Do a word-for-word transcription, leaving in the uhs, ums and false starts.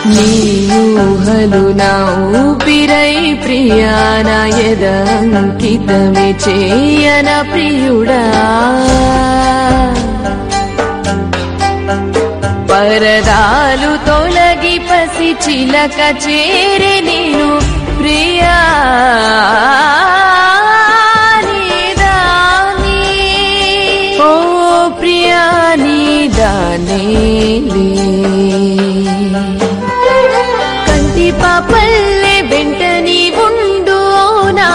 నీ ఊహలు నా ఊపిరై ప్రియా నా యద అంకితమే చేయన ప్రియుడా పరదాలు తొలగి పసి చిలక చేరి నీ